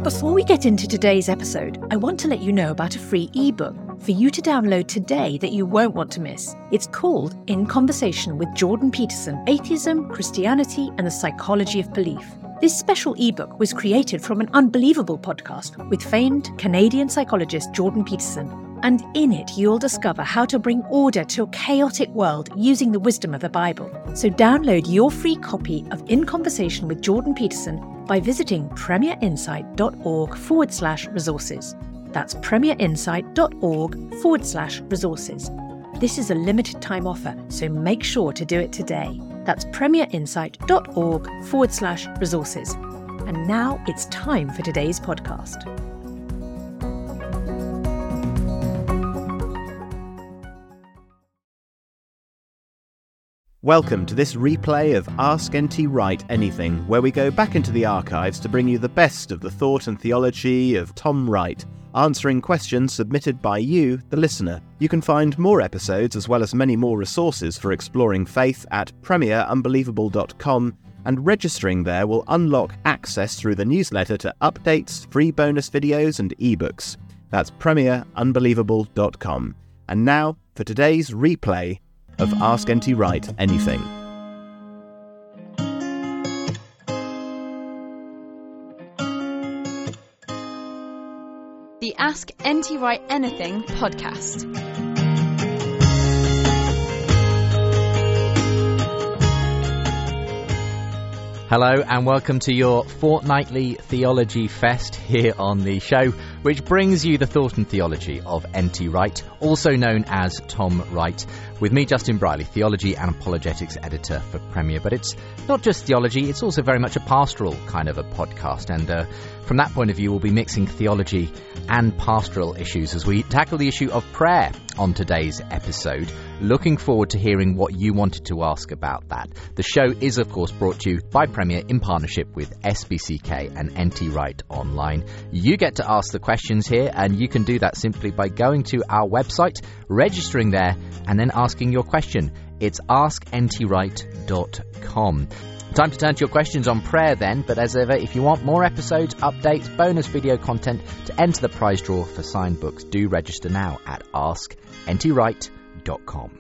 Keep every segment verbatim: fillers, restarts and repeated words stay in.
Before we get into today's episode, I want to let you know about a free ebook for you to download today that you won't want to miss. It's called In Conversation with Jordan Peterson, Atheism, Christianity and the Psychology of Belief. This special ebook was created from an unbelievable podcast with famed Canadian psychologist Jordan Peterson. And in it, you'll discover how to bring order to a chaotic world using the wisdom of the Bible. So download your free copy of In Conversation with Jordan Peterson by visiting premierinsight.org forward slash resources. That's premierinsight.org forward slash resources. This is a limited time offer, so make sure to do it today. That's premierinsight.org forward slash resources. And now it's time for today's podcast. Welcome to this replay of Ask N T Wright Anything, where we go back into the archives to bring you the best of the thought and theology of Tom Wright, answering questions submitted by you, the listener. You can find more episodes as well as many more resources for exploring faith at premier unbelievable dot com, and registering there will unlock access through the newsletter to updates, free bonus videos and ebooks. That's premier unbelievable dot com. And now for today's replay of Ask N T Wright Anything. The Ask N T Wright Anything podcast. Hello and welcome to your fortnightly theology fest here on the show, which brings you the thought and theology of N T Wright, also known as Tom Wright, with me, Justin Briley, theology and apologetics editor for Premier. But it's not just theology, it's also very much a pastoral kind of a podcast, and uh, from that point of view we'll be mixing theology and pastoral issues as we tackle the issue of prayer on today's episode. Looking forward to hearing what you wanted to ask about that. The show is, of course, brought to you by Premier in partnership with S B C K and N T Wright Online. You get to ask the questions here, and you can do that simply by going to our website, registering there, and then asking your question. It's ask n t wright dot com. Time to turn to your questions on prayer then, but as ever, if you want more episodes, updates, bonus video content to enter the prize draw for signed books, do register now at ask n t wright dot com.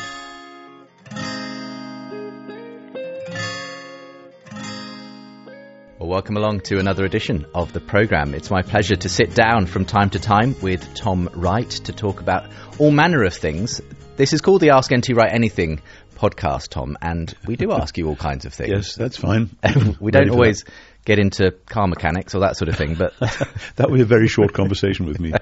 Well, welcome along to another edition of the programme. It's my pleasure to sit down from time to time with Tom Wright to talk about all manner of things. This is called the Ask N T Wright Anything podcast, Tom, and we do ask you all kinds of things. Yes, that's fine. We don't always get into car mechanics or that sort of thing, but that would be a very short conversation with me.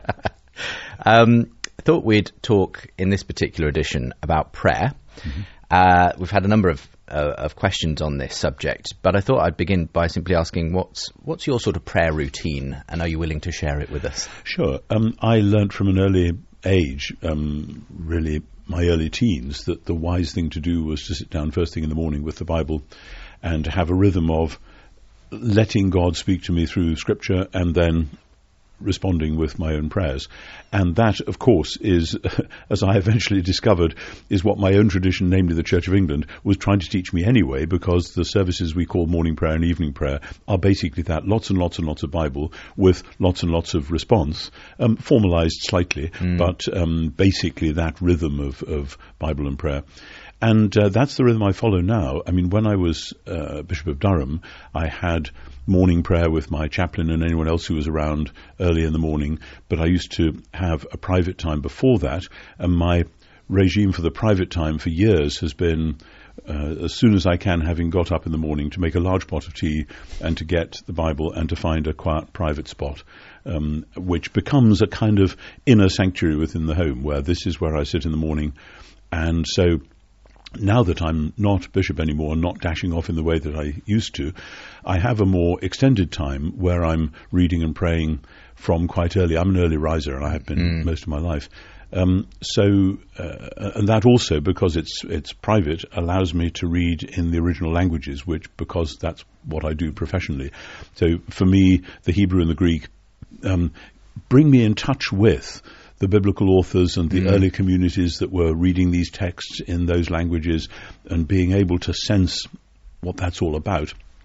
um, I thought we'd talk in this particular edition about prayer. Mm-hmm. Uh, we've had a number of uh, of questions on this subject, but I thought I'd begin by simply asking, what's what's your sort of prayer routine, and are you willing to share it with us? Sure. Um, I learnt from an early age, um, really my early teens, that the wise thing to do was to sit down first thing in the morning with the Bible and have a rhythm of letting God speak to me through Scripture and then responding with my own prayers. And that, of course, is, as I eventually discovered, is what my own tradition, namely the Church of England, was trying to teach me anyway, because the services we call morning prayer and evening prayer are basically that, lots and lots and lots of Bible with lots and lots of response, um, formalized slightly, mm. but um, basically that rhythm of, of Bible and prayer. And uh, that's the rhythm I follow now. I mean, when I was uh, Bishop of Durham, I had morning prayer with my chaplain and anyone else who was around early in the morning, but I used to have a private time before that, and my regime for the private time for years has been, uh, as soon as I can, having got up in the morning, to make a large pot of tea and to get the Bible and to find a quiet private spot, um, which becomes a kind of inner sanctuary within the home, where this is where I sit in the morning. And so now that I'm not bishop anymore, not dashing off in the way that I used to, I have a more extended time where I'm reading and praying from quite early. I'm an early riser, and I have been mm. most of my life. Um, so, uh, and that also, because it's it's private, allows me to read in the original languages, which, because that's what I do professionally. So for me, the Hebrew and the Greek um, bring me in touch with the biblical authors and the mm. early communities that were reading these texts in those languages, and being able to sense what that's all about.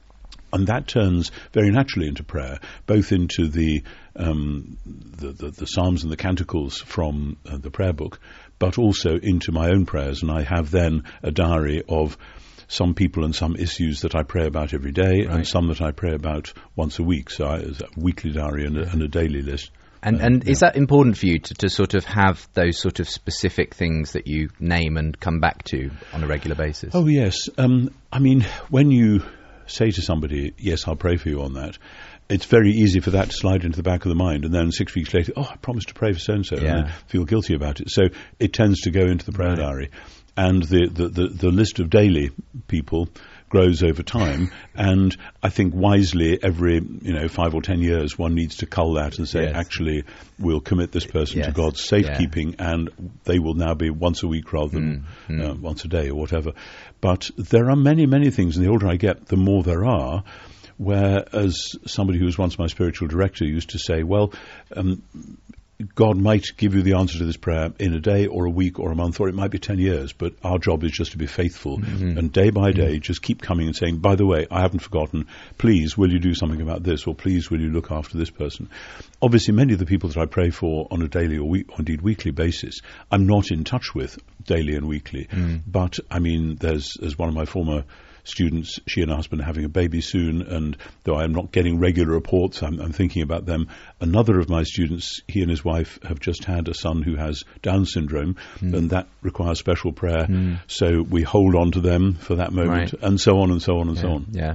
and that turns very naturally into prayer, both into the um, the, the, the Psalms and the Canticles from uh, the prayer book, but also into my own prayers. And I have then a diary of some people and some issues that I pray about every day, right. and some that I pray about once a week. So I, it's a weekly diary and a, and a daily list. And, uh, and yeah. is that important for you to, to sort of have those sort of specific things that you name and come back to on a regular basis? Oh, yes. Um, I mean, when you say to somebody, yes, I'll pray for you on that, it's very easy for that to slide into the back of the mind, and then six weeks later, oh, I promised to pray for so-and-so, yeah. and I feel guilty about it. So it tends to go into the prayer right. diary. And the, the, the, the list of daily people grows over time, and I think wisely every you know five or ten years one needs to cull that and say, yes. actually, we'll commit this person yes. to God's safekeeping, yeah. and they will now be once a week rather than mm, mm. Uh, once a day or whatever. But there are many, many things, and the older I get, the more there are, where, as somebody who was once my spiritual director used to say, well, um, God might give you the answer to this prayer in a day or a week or a month, or it might be ten years, but our job is just to be faithful. Mm-hmm. And day by day, mm-hmm. just keep coming and saying, by the way, I haven't forgotten, please, will you do something about this? Or please, will you look after this person? Obviously, many of the people that I pray for on a daily or, week, or indeed weekly basis, I'm not in touch with daily and weekly. Mm. But, I mean, there's, there's one of my former students, she and her husband are having a baby soon, and though I'm not getting regular reports, I'm, I'm thinking about them. Another of my students, he and his wife have just had a son who has Down syndrome, mm. and that requires special prayer. Mm. So we hold on to them for that moment, right. and so on and so on and yeah, so on. Yeah.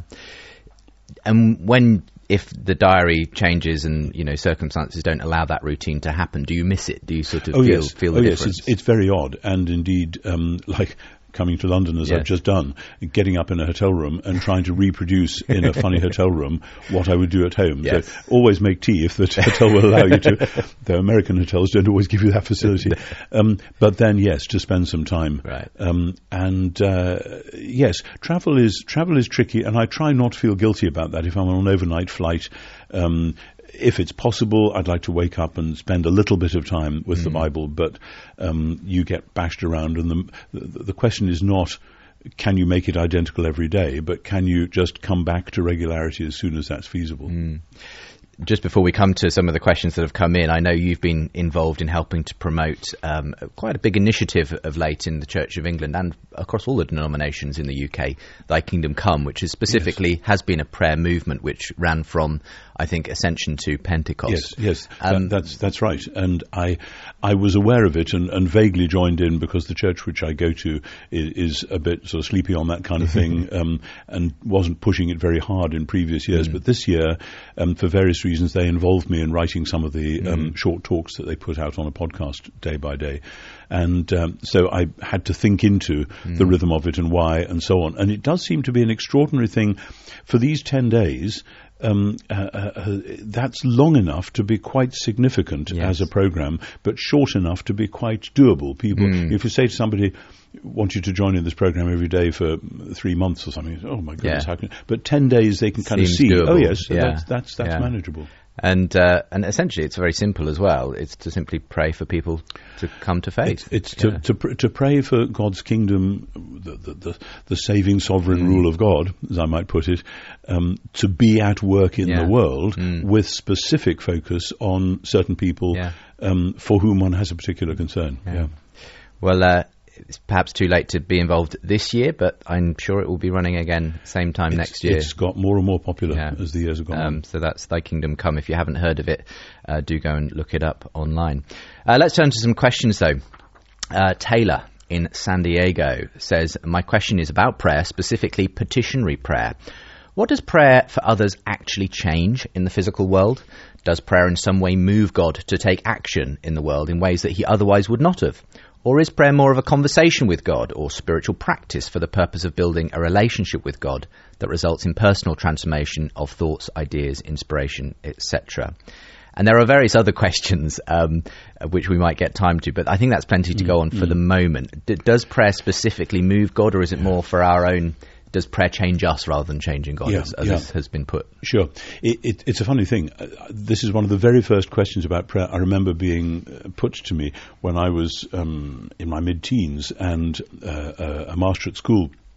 And when, if the diary changes and, you know, circumstances don't allow that routine to happen, do you miss it? Do you sort of oh, feel, yes. feel the oh, difference? Yes, it's, it's very odd, and indeed, um, like coming to London as yes. I've just done, getting up in a hotel room and trying to reproduce in a funny hotel room what I would do at home. Yes. So always make tea if the hotel will allow you to. Though American hotels don't always give you that facility. Um, but then, yes, to spend some time. Right. Um, and uh, yes, travel is travel is tricky, and I try not to feel guilty about that. If I'm on an overnight flight, um, if it's possible, I'd like to wake up and spend a little bit of time with mm. the Bible, but um, you get bashed around, and the, the, the question is not, can you make it identical every day, but can you just come back to regularity as soon as that's feasible? Mm. Just before we come to some of the questions that have come in, I know you've been involved in helping to promote um, quite a big initiative of late in the Church of England and across all the denominations in the U K, Thy Kingdom Come, which is specifically yes. has been a prayer movement which ran from, I think, Ascension to Pentecost. Yes, yes, um, that, that's that's right. And I I was aware of it and, and vaguely joined in because the church which I go to is, is a bit sort of sleepy on that kind of thing, um, and wasn't pushing it very hard in previous years. Mm. But this year, um, for various reasons, they involved me in writing some of the um, mm. short talks that they put out on a podcast day by day. And um, so I had to think into mm. the rhythm of it and why and so on. And it does seem to be an extraordinary thing for these ten days. Um, uh, uh, that's long enough to be quite significant yes. as a program, but short enough to be quite doable. People, mm. if you say to somebody, want you to join in this program every day for three months or something, oh my goodness, yeah. how can? But ten days they can kind Seems of see, doable. oh yes, yeah. that's that's, that's yeah. manageable. And uh, and essentially, it's very simple as well. It's to simply pray for people to come to faith. It's, it's to, yeah. to pr- to pray for God's kingdom, the the, the, the saving sovereign mm. rule of God, as I might put it, um, to be at work in yeah. the world mm. with specific focus on certain people yeah. um, for whom one has a particular concern. Yeah. yeah. Well. Uh, It's perhaps too late to be involved this year, but I'm sure it will be running again same time it's, next year. It's got more and more popular yeah. as the years have gone um, on. So that's Thy Kingdom Come. If you haven't heard of it, uh, do go and look it up online. Uh, let's turn to some questions, though. Uh, Taylor in San Diego says, my question is about prayer, specifically petitionary prayer. What does prayer for others actually change in the physical world? Does prayer in some way move God to take action in the world in ways that he otherwise would not have? Or is prayer more of a conversation with God or spiritual practice for the purpose of building a relationship with God that results in personal transformation of thoughts, ideas, inspiration, et cetera? And there are various other questions um, which we might get time to, but I think that's plenty to mm, go on for mm. the moment. D- does prayer specifically move God, or is it more for our own? Does prayer change us rather than changing God, yeah, as, as yeah. has been put? Sure. It, it, it's a funny thing. Uh, this is one of the very first questions about prayer I remember being uh, put to me when I was um, in my mid-teens, and uh, uh, a master at school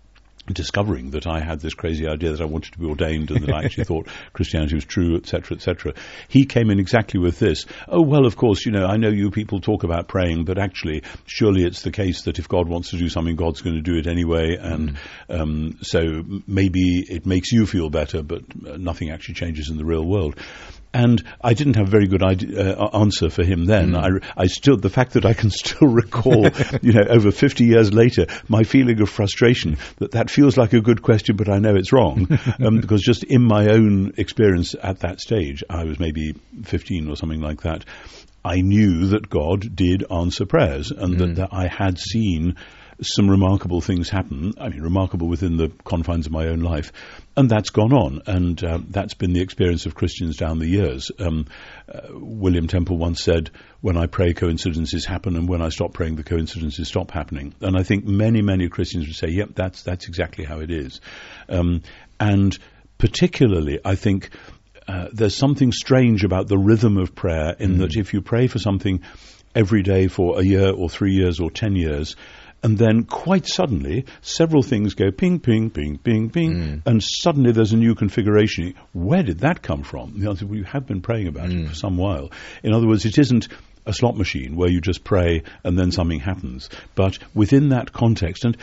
discovering that I had this crazy idea that I wanted to be ordained and that I actually thought Christianity was true, et cetera, et cetera. He came in exactly with this. Oh, well, of course, you know, I know you people talk about praying, but actually, surely it's the case that if God wants to do something, God's going to do it anyway. And mm. um, so maybe it makes you feel better, but nothing actually changes in the real world. And I didn't have a very good idea, uh, answer for him then. Mm. I, I still, the fact that I can still recall, you know, over fifty years later, my feeling of frustration that that feels like a good question, but I know it's wrong. um, because just in my own experience at that stage, I was maybe fifteen or something like that, I knew that God did answer prayers and mm. that, that I had seen some remarkable things happen, I mean, remarkable within the confines of my own life. And that's gone on, and uh, that's been the experience of Christians down the years. Um, uh, William Temple once said, when I pray, coincidences happen, and when I stop praying, the coincidences stop happening. And I think many, many Christians would say, yep, that's that's exactly how it is. Um, and particularly, I think, uh, there's something strange about the rhythm of prayer in mm. that if you pray for something every day for a year or three years or ten years, and then quite suddenly, several things go ping, ping, ping, ping, ping, mm. and suddenly there's a new configuration. Where did that come from? The answer, well, you have been praying about mm. it for some while. In other words, it isn't a slot machine where you just pray and then something happens. But within that context, and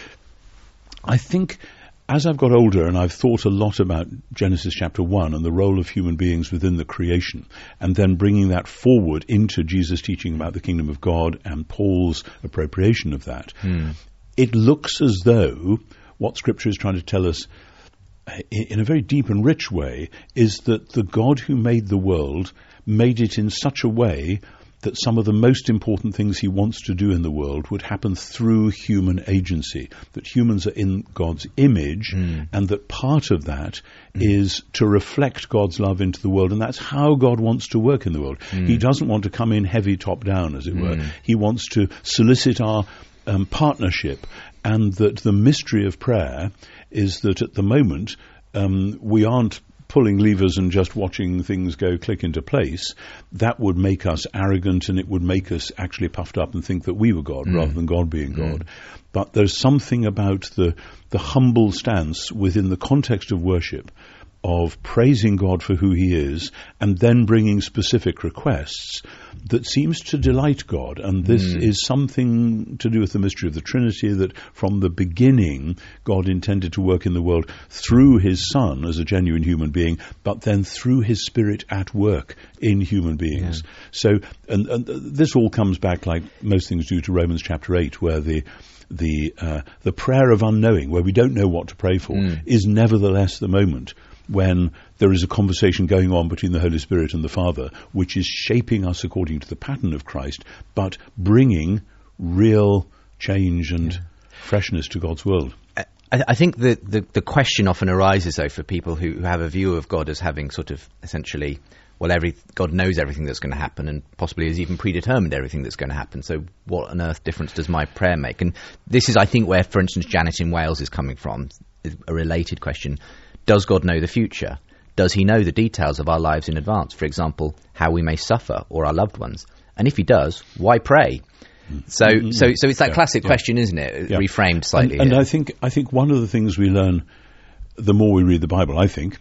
I think as I've got older and I've thought a lot about Genesis chapter one and the role of human beings within the creation, and then bringing that forward into Jesus' teaching about the kingdom of God and Paul's appropriation of that, mm. it looks as though what Scripture is trying to tell us in a very deep and rich way is that the God who made the world made it in such a way that some of the most important things he wants to do in the world would happen through human agency, that humans are in God's image, mm. and that part of that mm. is to reflect God's love into the world, and that's how God wants to work in the world. Mm. He doesn't want to come in heavy top-down, as it mm. were. He wants to solicit our um, partnership, and that the mystery of prayer is that at the moment um, we aren't pulling levers and just watching things go click into place. That would make us arrogant, and it would make us actually puffed up and think that we were God mm. rather than God being mm. God. But there's something about the the humble stance within the context of worship, of praising God for who he is and then bringing specific requests, that seems to delight God. And this mm. is something to do with the mystery of the Trinity, that from the beginning God intended to work in the world through his Son as a genuine human being, but then through his Spirit at work in human beings. Yeah. So, and, and this all comes back, like most things do, to Romans chapter eight, where the the uh, the prayer of unknowing, where we don't know what to pray for, mm. is nevertheless the moment when there is a conversation going on between the Holy Spirit and the Father, which is shaping us according to the pattern of Christ, but bringing real change and yeah. freshness to God's world. I, I think the, the, the question often arises, though, for people who, who have a view of God as having sort of essentially, well, every God knows everything that's going to happen and possibly has even predetermined everything that's going to happen. So what on earth difference does my prayer make? And this is, I think, where, for instance, Janet in Wales is coming from, a related question. Does God know the future? Does he know the details of our lives in advance? For example, how we may suffer or our loved ones? And if he does, why pray? So, mm-hmm. so, so it's that yeah, classic yeah. question, isn't it? Yeah. Reframed slightly. And, and I think, I think one of the things we learn, the more we read the Bible, I think,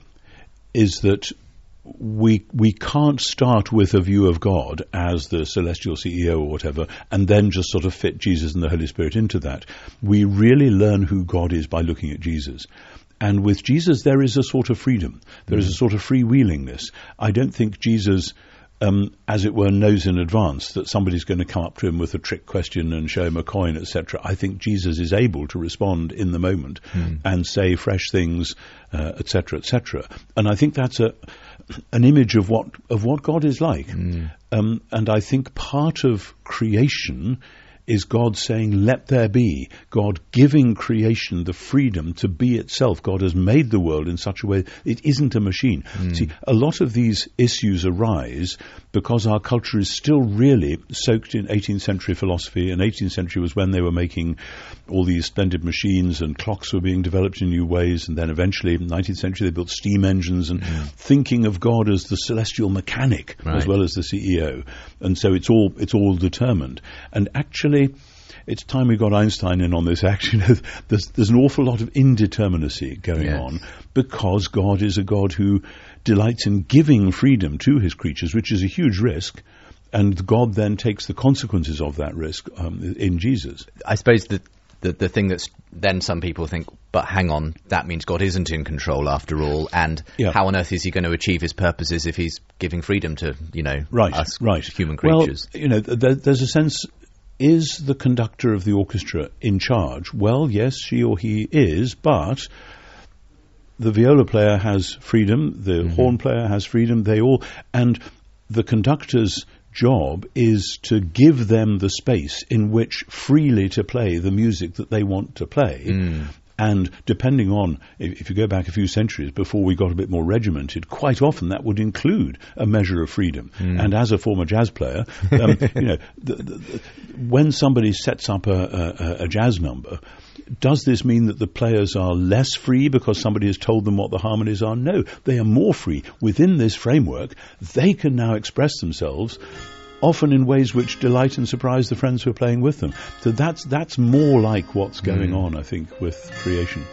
is that we we can't start with a view of God as the celestial C E O or whatever, and then just sort of fit Jesus and the Holy Spirit into that. We really learn who God is by looking at Jesus. And with Jesus, there is a sort of freedom. There is a sort of freewheelingness. I don't think Jesus, um, as it were, knows in advance that somebody's going to come up to him with a trick question and show him a coin, et cetera. I think Jesus is able to respond in the moment mm. and say fresh things, uh, et cetera, et cetera. And I think that's a an image of what of what God is like. Mm. Um, and I think part of creation is God saying, let there be. God giving creation the freedom to be itself. God has made the world in such a way it isn't a machine. Mm. See, a lot of these issues arise because our culture is still really soaked in eighteenth century philosophy, and eighteenth century was when they were making all these splendid machines and clocks were being developed in new ways, and then eventually in the nineteenth century they built steam engines and mm. thinking of God as the celestial mechanic right. as well as the C E O. And so it's all it's all determined. And actually it's time we got Einstein in on this. Actually, there's, there's an awful lot of indeterminacy going yes. on, because God is a God who delights in giving freedom to his creatures, which is a huge risk. And God then takes the consequences of that risk um, in Jesus. I suppose that the, the thing that's then some people think, but hang on, that means God isn't in control after all, and yeah. how on earth is he going to achieve his purposes if he's giving freedom to, you know, right, us right. human creatures? Well, you know, there, there's a sense, is the conductor of the orchestra in charge? Well, yes, she or he is, but the viola player has freedom, the mm-hmm. horn player has freedom, they all, and the conductor's job is to give them the space in which freely to play the music that they want to play. Mm. And depending on, if, if you go back a few centuries before we got a bit more regimented, quite often that would include a measure of freedom. Mm. And as a former jazz player, um, you know, the, the, the, when somebody sets up a, a, a jazz number, does this mean that the players are less free because somebody has told them what the harmonies are? No, they are more free. Within this framework, they can now express themselves, often in ways which delight and surprise the friends who are playing with them. So that's that's more like what's going mm. on, I think, with creation.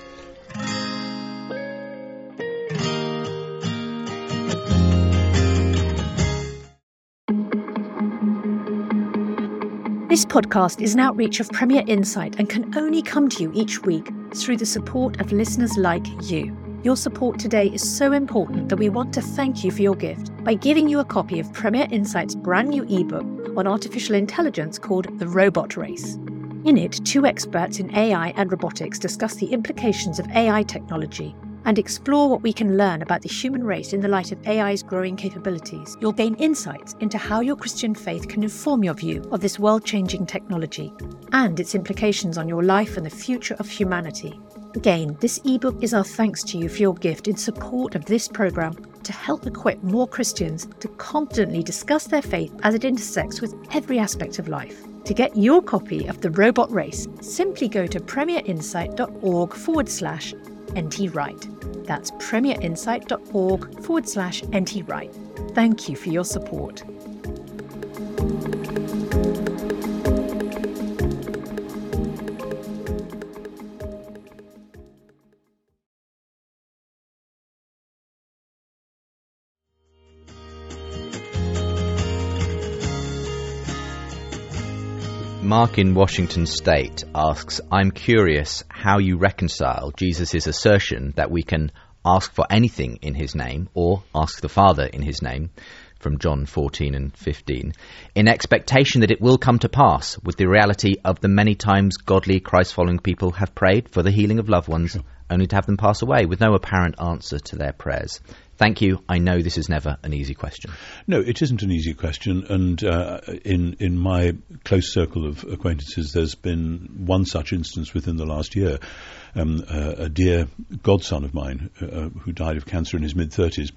This podcast is an outreach of Premier Insight and can only come to you each week through the support of listeners like you. Your support today is so important that we want to thank you for your gift by giving you a copy of Premier Insight's brand new ebook on artificial intelligence called The Robot Race. In it, two experts in A I and robotics discuss the implications of A I technology and explore what we can learn about the human race in the light of A I's growing capabilities. You'll gain insights into how your Christian faith can inform your view of this world-changing technology and its implications on your life and the future of humanity. Again, this ebook is our thanks to you for your gift in support of this programme to help equip more Christians to confidently discuss their faith as it intersects with every aspect of life. To get your copy of The Robot Race, simply go to premierinsight.org forward slash NT Wright. That's premierinsight.org forward slash NT Wright. Thank you for your support. Mark in Washington State asks, I'm curious how you reconcile Jesus' assertion that we can ask for anything in his name or ask the Father in his name, from John fourteen and fifteen, in expectation that it will come to pass with the reality of the many times godly Christ-following people have prayed for the healing of loved ones, sure. only to have them pass away with no apparent answer to their prayers. Thank you. I know this is never an easy question. No, it isn't an easy question. And uh, in in my close circle of acquaintances, there's been one such instance within the last year. Um, uh, a dear godson of mine uh, who died of cancer in his mid-thirties,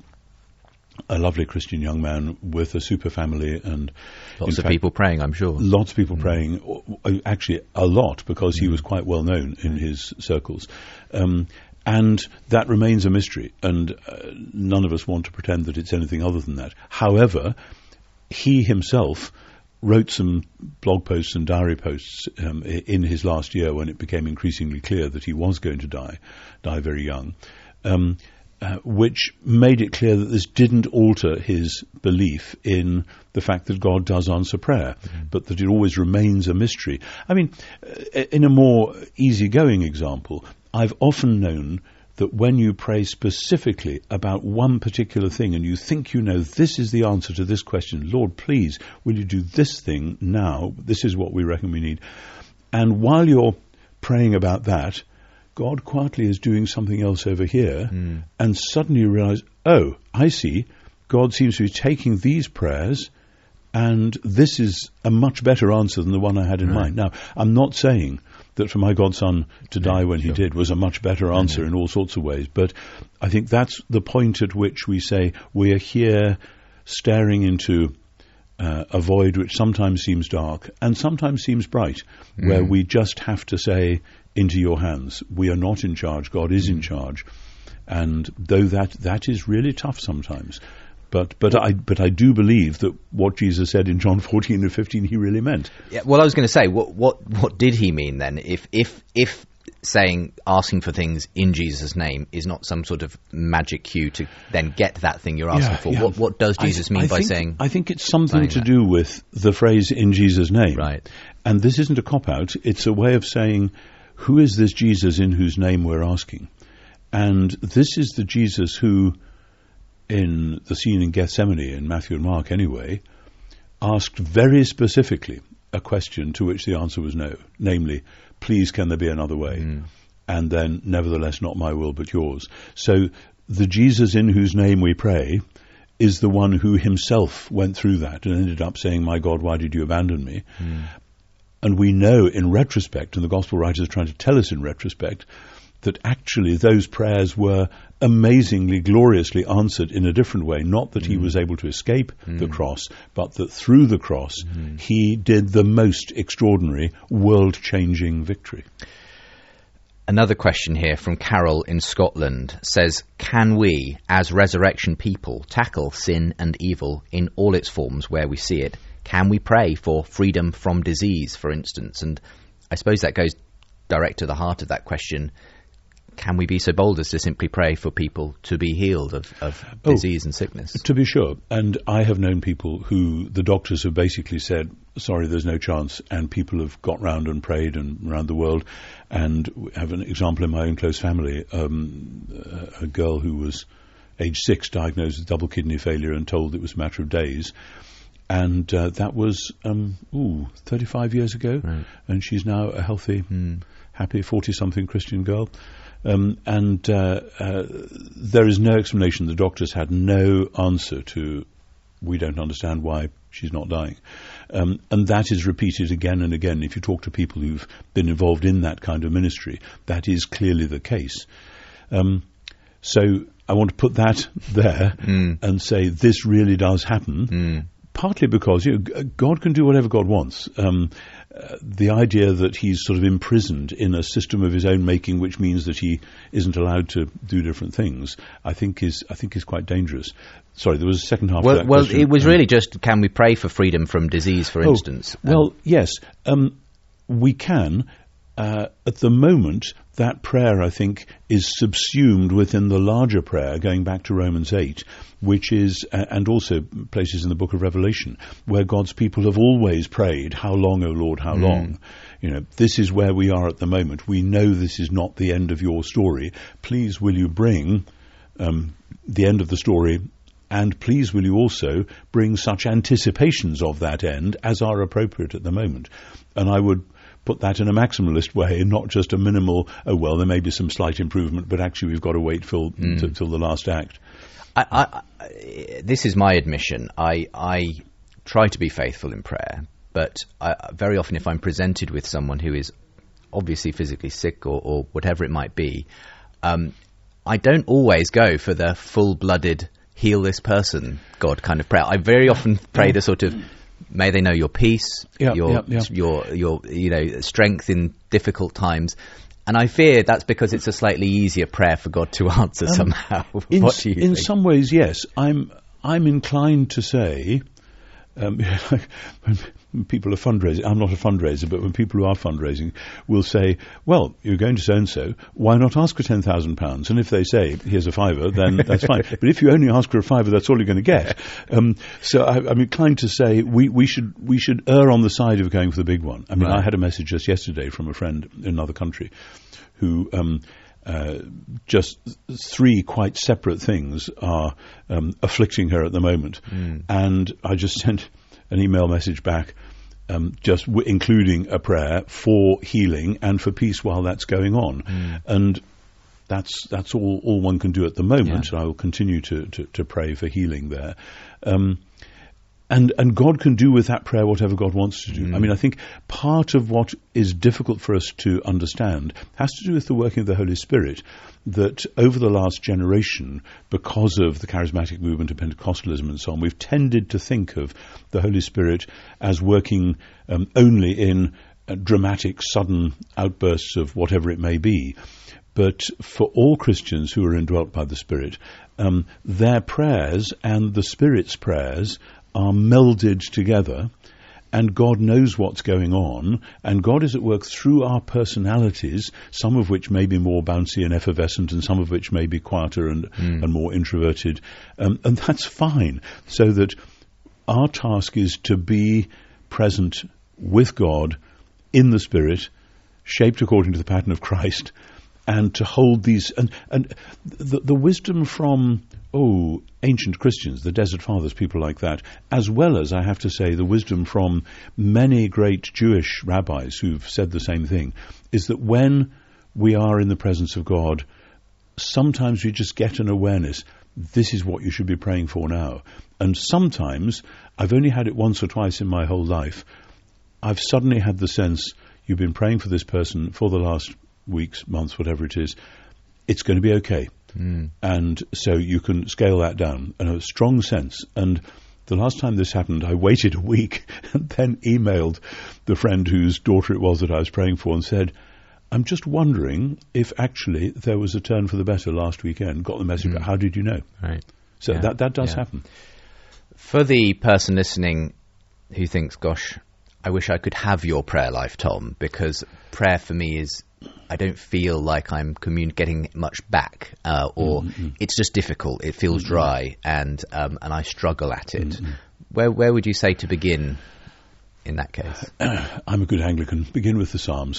a lovely Christian young man with a super family, and lots of fact, people praying, I'm sure. Lots of people mm. praying, actually a lot, because mm. he was quite well known in his circles. Um, And that remains a mystery, and uh, none of us want to pretend that it's anything other than that. However, he himself wrote some blog posts and diary posts um, in his last year when it became increasingly clear that he was going to die, die very young, um, uh, which made it clear that this didn't alter his belief in the fact that God does answer prayer, mm-hmm. but that it always remains a mystery. I mean, in a more easygoing example, I've often known that when you pray specifically about one particular thing and you think you know this is the answer to this question, Lord, please, will you do this thing now? This is what we reckon we need. And while you're praying about that, God quietly is doing something else over here, mm. and suddenly you realize, oh, I see, God seems to be taking these prayers, and this is a much better answer than the one I had in right. mind. Now, I'm not saying that for my godson to yeah, die when sure. he did was a much better answer mm-hmm. in all sorts of ways. But I think that's the point at which we say we are here staring into uh, a void which sometimes seems dark and sometimes seems bright, mm. where we just have to say, into your hands. We are not in charge. God is mm. in charge. And though that that is really tough sometimes, But but I but I do believe that what Jesus said in John fourteen and fifteen, he really meant. Yeah, well, I was going to say, what what what did he mean then? If if if saying asking for things in Jesus' name is not some sort of magic cue to then get that thing you're asking Yeah, for, yeah. what what does Jesus I, mean I by think, saying? I think it's something saying to that? do with the phrase "in Jesus' name." Right. And this isn't a cop out. It's a way of saying, who is this Jesus in whose name we're asking? And this is the Jesus who, in the scene in Gethsemane, in Matthew and Mark anyway, asked very specifically a question to which the answer was no, namely, please can there be another way? Mm. And then, nevertheless, not my will but yours. So the Jesus in whose name we pray is the one who himself went through that and ended up saying, my God, why did you abandon me? Mm. And we know in retrospect, and the gospel writers are trying to tell us in retrospect, that actually those prayers were amazingly, gloriously answered in a different way. Not that mm. he was able to escape mm. the cross, but that through the cross mm. he did the most extraordinary, world-changing victory. Another question here from Carol in Scotland says, can we, as resurrection people, tackle sin and evil in all its forms where we see it? Can we pray for freedom from disease, for instance? And I suppose that goes direct to the heart of that question. Can we be so bold as to simply pray for people to be healed of, of oh, disease and sickness? To be sure. And I have known people who the doctors have basically said, sorry, there's no chance, and people have got round and prayed and around the world. And we have an example in my own close family, um, a girl who was age six, diagnosed with double kidney failure and told it was a matter of days. And uh, that was, um, ooh, thirty-five years ago. Right. And she's now a healthy, mm. happy forty-something Christian girl. Um, and uh, uh, there is no explanation. The doctors had no answer to, we don't understand why she's not dying. Um, and that is repeated again and again. If you talk to people who've been involved in that kind of ministry, that is clearly the case. Um, so I want to put that there mm. and say this really does happen. Mm. Partly because, you know, God can do whatever God wants. Um, uh, the idea that he's sort of imprisoned in a system of his own making, which means that he isn't allowed to do different things, I think is I think is quite dangerous. Sorry, there was a second half well, of that well, question. Well, it was um, really just, can we pray for freedom from disease, for oh, instance? Well, um, yes, um, we can. Uh, at the moment, that prayer, I think, is subsumed within the larger prayer, going back to Romans eight, which is, uh, and also places in the book of Revelation, where God's people have always prayed, how long, O Lord, how mm. long? You know, this is where we are at the moment. We know this is not the end of your story. Please will you bring um, the end of the story, and please will you also bring such anticipations of that end as are appropriate at the moment. And I would put that in a maximalist way, not just a minimal, oh, well, there may be some slight improvement, but actually we've got to wait till, mm. t- till the last act. I, I, I, this is my admission. I, I try to be faithful in prayer, but I, very often if I'm presented with someone who is obviously physically sick or, or whatever it might be, um, I don't always go for the full-blooded, heal this person, God kind of prayer. I very often pray the sort of, may they know your peace, yep, your, yep, yep. your, your, you know, strength in difficult times. And I fear that's because it's a slightly easier prayer for God to answer um, somehow. In, what do you in think? some ways, yes. I'm I'm inclined to say, um, when people are fundraising, I'm not a fundraiser, but when people who are fundraising will say, well, you're going to so-and-so, why not ask for ten thousand pounds? And if they say, here's a fiver, then that's fine. But if you only ask for a fiver, that's all you're going to get. Um, so I, I'm inclined to say we, we should we should err on the side of going for the big one. I mean, right. I had a message just yesterday from a friend in another country who... Um, Uh, just three quite separate things are um, afflicting her at the moment. Mm. And I just sent an email message back um, just w- including a prayer for healing and for peace while that's going on. Mm. And that's that's all, all one can do at the moment. Yeah. And I will continue to, to, to pray for healing there. Um, And and God can do with that prayer whatever God wants to do. Mm. I mean, I think part of what is difficult for us to understand has to do with the working of the Holy Spirit, that over the last generation, because of the charismatic movement of Pentecostalism and so on, we've tended to think of the Holy Spirit as working um, only in uh, dramatic, sudden outbursts of whatever it may be. But for all Christians who are indwelt by the Spirit, um, their prayers and the Spirit's prayers are melded together, and God knows what's going on, and God is at work through our personalities, some of which may be more bouncy and effervescent, and some of which may be quieter and, mm. and more introverted, um, and that's fine. So that our task is to be present with God in the Spirit, shaped according to the pattern of Christ, and to hold these, and, and the, the wisdom from, oh, ancient Christians, the Desert Fathers, people like that, as well as, I have to say, the wisdom from many great Jewish rabbis who've said the same thing, is that when we are in the presence of God, sometimes we just get an awareness, this is what you should be praying for now. And sometimes, I've only had it once or twice in my whole life, I've suddenly had the sense, you've been praying for this person for the last weeks, months, whatever it is, it's going to be okay. Mm. And so you can scale that down, and a strong sense. And the last time this happened, I waited a week and then emailed the friend whose daughter it was that I was praying for and said, I'm just wondering if actually there was a turn for the better last weekend. Got the message, mm. but how did you know? Right. So yeah. that, that does yeah. happen. For the person listening who thinks, gosh, I wish I could have your prayer life, Tom, because prayer for me is, I don't feel like I'm commun- getting much back, uh, or mm-hmm. it's just difficult. It feels mm-hmm. dry, and um, and I struggle at it. Mm-hmm. Where where would you say to begin in that case? Uh, I'm a good Anglican. Begin with the Psalms.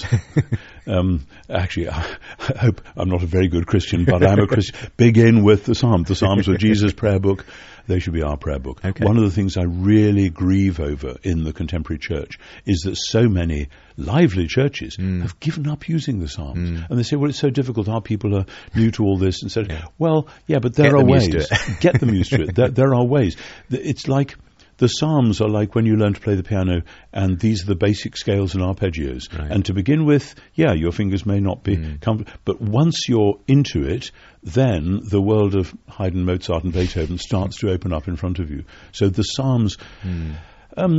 um, actually, I, I hope I'm not a very good Christian, but I'm a Christian. Begin with the Psalms. The Psalms are Jesus' prayer book. They should be our prayer book. Okay. One of the things I really grieve over in the contemporary church is that so many lively churches mm. have given up using the Psalms. Mm. And they say, well, it's so difficult. Our people are new to all this. And said, yeah. well, yeah, but there Get are them ways. Used to it. Get them used to it. There, there are ways. It's like the Psalms are like when you learn to play the piano, and these are the basic scales and arpeggios. Right. And to begin with, yeah, your fingers may not be mm. comfortable, but once you're into it, then the world of Haydn, Mozart, and Beethoven starts to open up in front of you. So the Psalms... Mm. Um,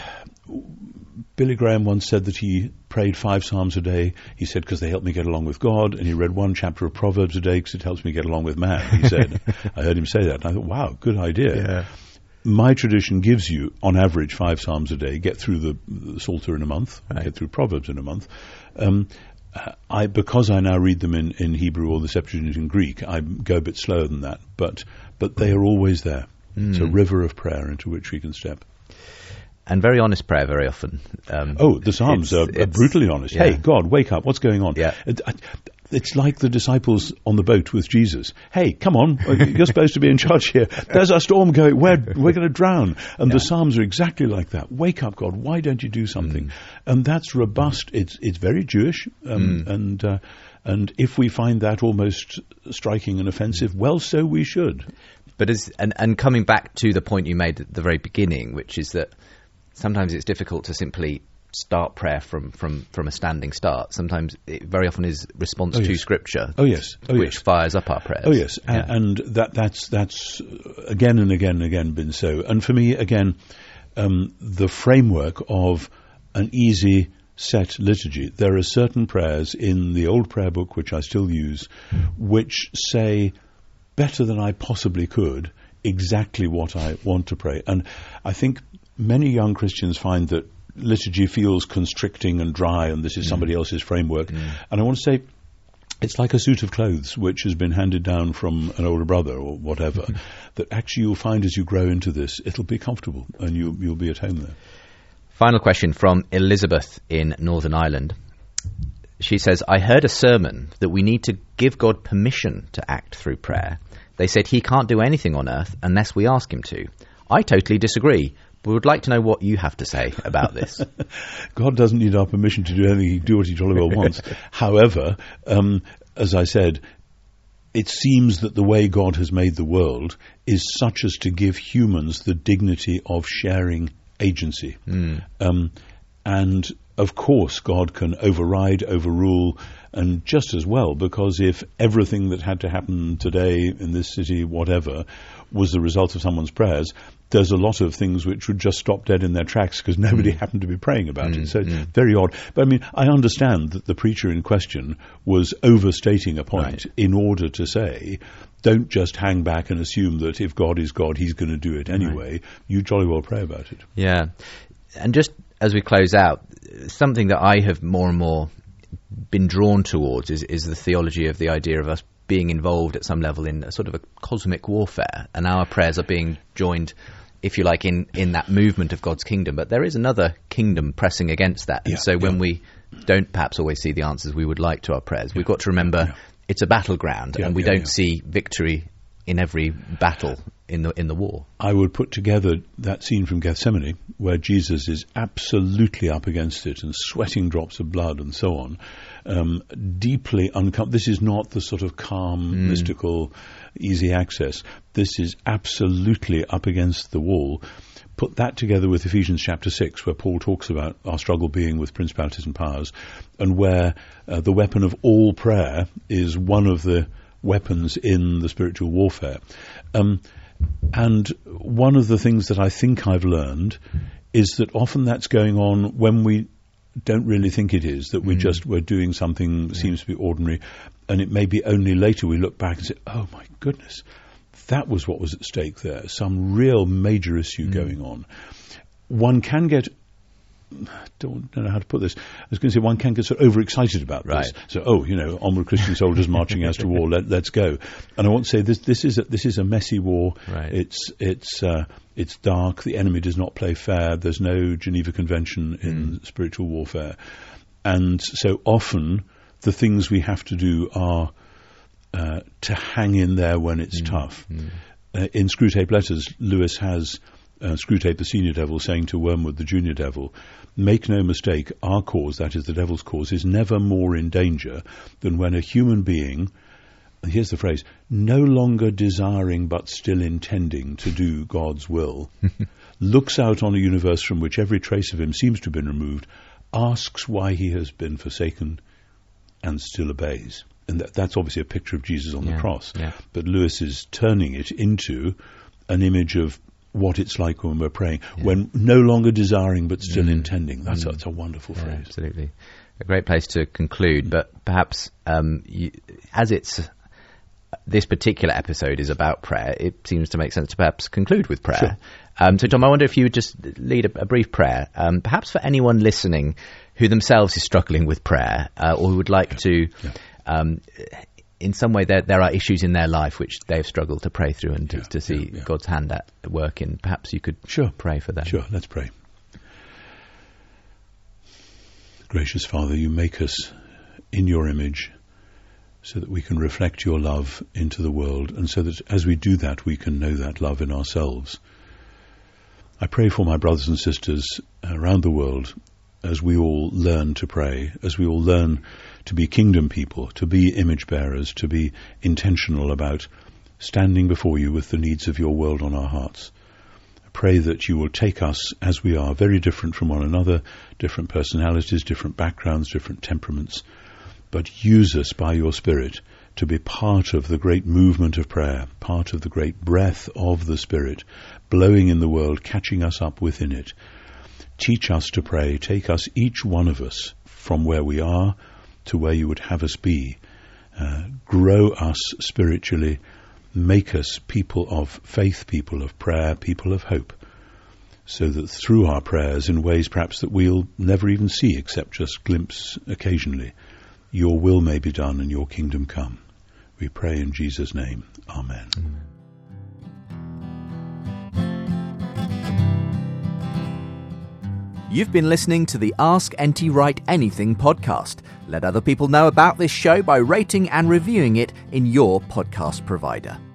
Billy Graham once said that he prayed five Psalms a day. He said, because they help me get along with God, and he read one chapter of Proverbs a day because it helps me get along with man, he said. I heard him say that, and I thought, wow, good idea. Yeah. My tradition gives you, on average, five Psalms a day. Get through the, the Psalter in a month. Right. Get through Proverbs in a month. Um, I because I now read them in, in Hebrew or the Septuagint in Greek, I go a bit slower than that. But but they are always there. Mm. It's a river of prayer into which we can step. And very honest prayer very often. Um, oh, the Psalms are, are brutally honest. Yeah. Hey, God, wake up. What's going on? Yeah. It, I, It's like the disciples on the boat with Jesus. Hey, come on, you're supposed to be in charge here. There's a storm going. We're, we're going to drown. And yeah. the Psalms are exactly like that. Wake up, God. Why don't you do something? Mm. And that's robust. It's it's very Jewish. Um, mm. And uh, and if we find that almost striking and offensive, well, so we should. But as and, and coming back to the point you made at the very beginning, which is that sometimes it's difficult to simply start prayer from, from, from a standing start. Sometimes it very often is response oh, to yes. Scripture, oh, yes. oh, which yes. fires up our prayers. Oh yes, yeah. and, and that that's that's again and again and again been so. And for me, again, um, the framework of an easy set liturgy. There are certain prayers in the old prayer book which I still use, which say better than I possibly could exactly what I want to pray. And I think many young Christians find that liturgy feels constricting and dry, and this is mm. somebody else's framework. Mm. And I want to say, it's like a suit of clothes which has been handed down from an older brother or whatever, mm. that actually you'll find as you grow into this, it'll be comfortable and you, you'll be at home there. Final question from Elizabeth in Northern Ireland. She says, I heard a sermon that we need to give God permission to act through prayer. They said he can't do anything on earth unless we ask him to. I totally disagree. We would like to know what you have to say about this. God doesn't need our permission to do anything. He can do what he jolly well wants. However, um, as I said, it seems that the way God has made the world is such as to give humans the dignity of sharing agency. Mm. Um, and, of course, God can override, overrule, and just as well, because if everything that had to happen today in this city, whatever, was the result of someone's prayers, there's a lot of things which would just stop dead in their tracks because nobody mm. happened to be praying about mm, it. So mm. very odd. But I mean, I understand that the preacher in question was overstating a point right. in order to say don't just hang back and assume that if God is God, he's going to do it anyway. Right. You jolly well pray about it. Yeah. And just as we close out, something that I have more and more been drawn towards is, is the theology of the idea of us being involved at some level in a sort of a cosmic warfare, and our prayers are being joined, if you like, in, in that movement of God's kingdom. But there is another kingdom pressing against that. And yeah, so when yeah. we don't perhaps always see the answers we would like to our prayers, yeah. we've got to remember yeah. it's a battleground, yeah, and we yeah, don't yeah. see victory in every battle in the in the war. I would put together that scene from Gethsemane where Jesus is absolutely up against it and sweating drops of blood and so on, um, deeply uncomfortable. This is not the sort of calm, mm. mystical, easy access. This is absolutely up against the wall. Put that together with Ephesians chapter six, where Paul talks about our struggle being with principalities and powers, and where uh, the weapon of all prayer is one of the weapons in the spiritual warfare. Um, and one of the things that I think I've learned is that often that's going on when we don't really think it is, that we're mm. just, we're doing something that yeah. seems to be ordinary, and it may be only later we look back and say, oh my goodness, that was what was at stake there, some real major issue mm. going on. One can get, don't, don't know how to put this, I was going to say one can get sort of overexcited about right. this. So, oh, you know, onward Christian soldiers marching as to war, let, let's go. And I want to say this, this is a, this is a messy war. Right. It's, it's, uh, it's dark. The enemy does not play fair. There's no Geneva Convention in mm. spiritual warfare. And so often the things we have to do are uh, to hang in there when it's mm. tough. Mm. Uh, in Screwtape Letters, Lewis has Uh, Screwtape, the senior devil, saying to Wormwood, the junior devil, make no mistake, our cause, that is the devil's cause, is never more in danger than when a human being, and here's the phrase, no longer desiring but still intending to do God's will, looks out on a universe from which every trace of him seems to have been removed, asks why he has been forsaken, and still obeys. And that, that's obviously a picture of Jesus on yeah, the cross. Yeah. But Lewis is turning it into an image of what it's like when we're praying, yeah. when no longer desiring but still mm. intending. That's, mm. a, that's a wonderful yeah, phrase. Absolutely. A great place to conclude, but perhaps um, you, as it's this particular episode is about prayer, it seems to make sense to perhaps conclude with prayer. Sure. Um, so, Tom, I wonder if you would just lead a, a brief prayer, um, perhaps for anyone listening who themselves is struggling with prayer uh, or who would like yeah. to... Yeah. Um, in some way there there are issues in their life which they've struggled to pray through and to, yeah, to see yeah, yeah. God's hand at work in. Perhaps you could sure. pray for them. Sure, let's pray. Gracious Father, you make us in your image so that we can reflect your love into the world, and so that as we do that, we can know that love in ourselves. I pray for my brothers and sisters around the world as we all learn to pray, as we all learn to be kingdom people, to be image bearers, to be intentional about standing before you with the needs of your world on our hearts. I pray that you will take us as we are, very different from one another, different personalities, different backgrounds, different temperaments, but use us by your Spirit to be part of the great movement of prayer, part of the great breath of the Spirit, blowing in the world, catching us up within it. Teach us to pray. Take us, each one of us, from where we are to where you would have us be. Uh, grow us spiritually. Make us people of faith, people of prayer, people of hope, so that through our prayers, in ways perhaps that we'll never even see except just glimpse occasionally, your will may be done and your kingdom come. We pray in Jesus' name. Amen. Amen. You've been listening to the Ask N T Wright Anything podcast. Let other people know about this show by rating and reviewing it in your podcast provider.